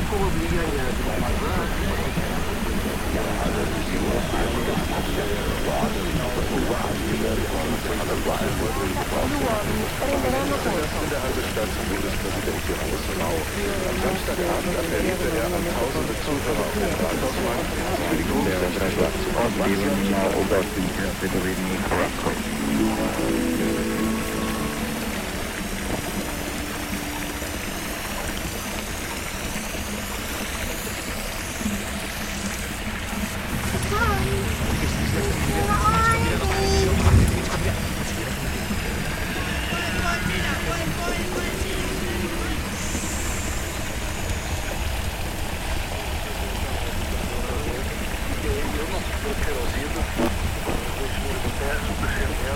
cómo влияние Prenderanno posto. In der Hansestadt Bundespräsident Johannes Rau. Am Samstagabend appellierte er an tausende Zuhörer auf dem Rathausmarkt für die Grundrechte Io non so perché ho detto,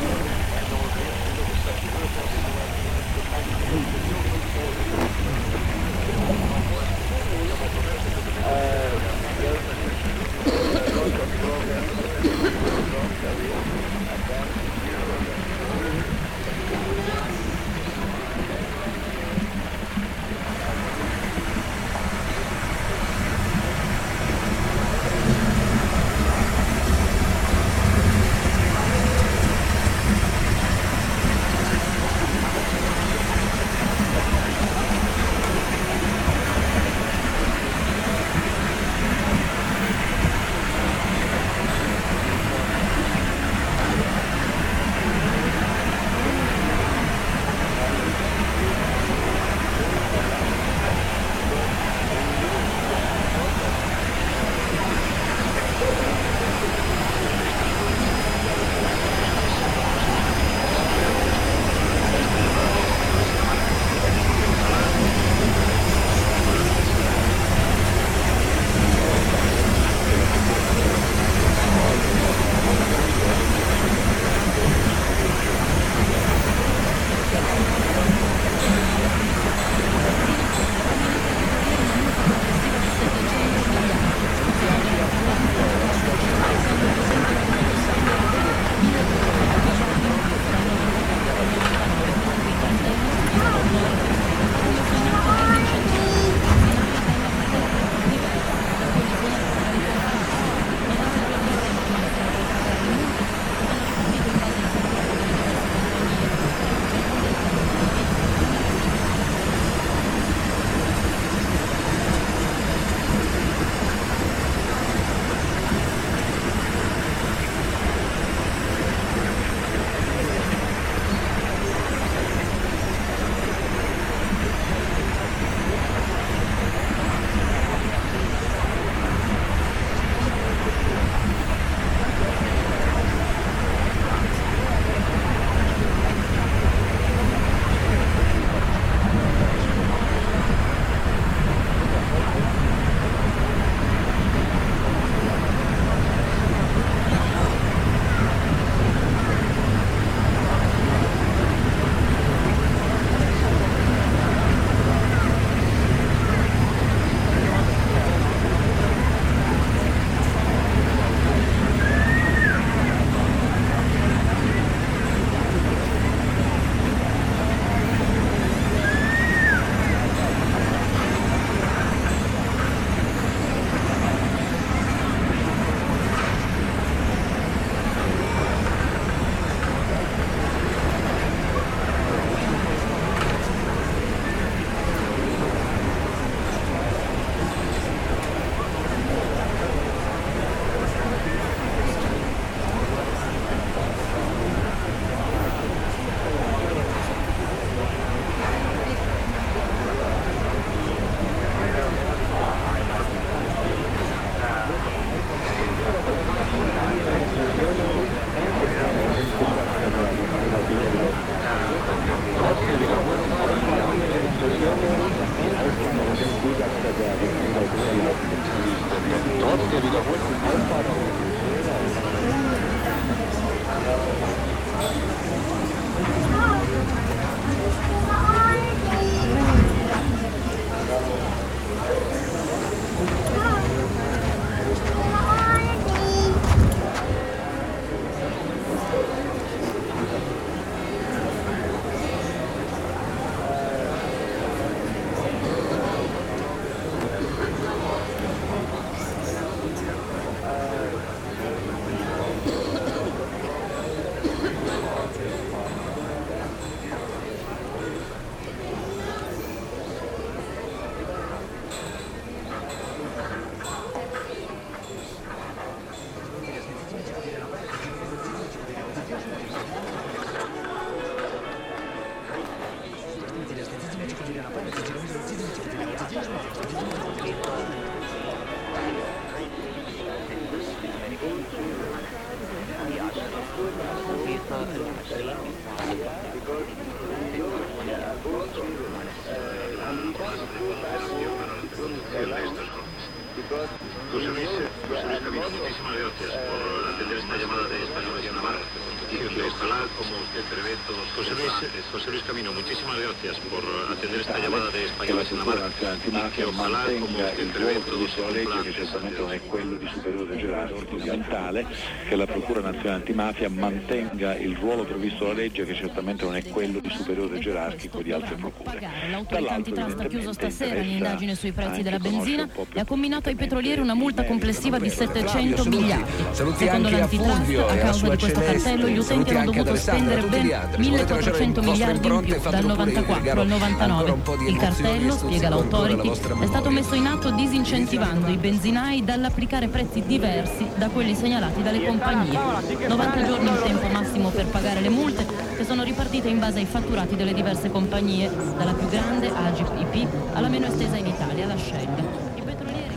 decirle estas cosas. José Luis Camino, muchísimas gracias por atender esta llamada de Españoles en Navarra. Y que ojalá, como usted prevé, todos... José Luis Camino, muchísimas gracias por atender esta llamada de Españoles en Navarra. Y que ojalá, como usted prevé, todos se cumplan. Che certamente non è quello di superiore gerarchico, fondamentale che la Procura Nazionale Antimafia mantenga il ruolo previsto dalla legge, che certamente non è quello di superiore gerarchico di altre procure. L'autorità antitrust ha chiuso stasera l'indagine sui prezzi della benzina e ha comminato ai petrolieri una multa complessiva di 700 miliardi. Secondo l'antitrust, a causa di questo cartello, gli utenti hanno dovuto spendere ben 1.400 miliardi in più dal 94 al 99. Il cartello, spiega l'Authority, è stato messo in atto disincentivando i benzinai dall'applicare prezzi diversi da quelli segnalati dalle compagnie. 90 giorni il tempo massimo per pagare le multe, che sono ripartite in base ai fatturati delle diverse compagnie, dalla più grande, Agip IP, alla meno estesa in Italia, la Shell. I petrolieri...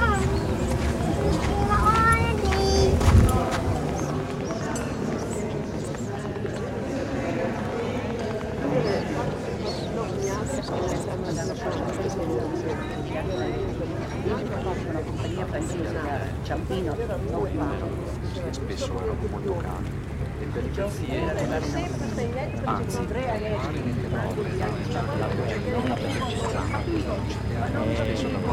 Una compagnia francese, Ciampino, spesso erano molto cari e per i pensieri anzi probabilmente no, spesso da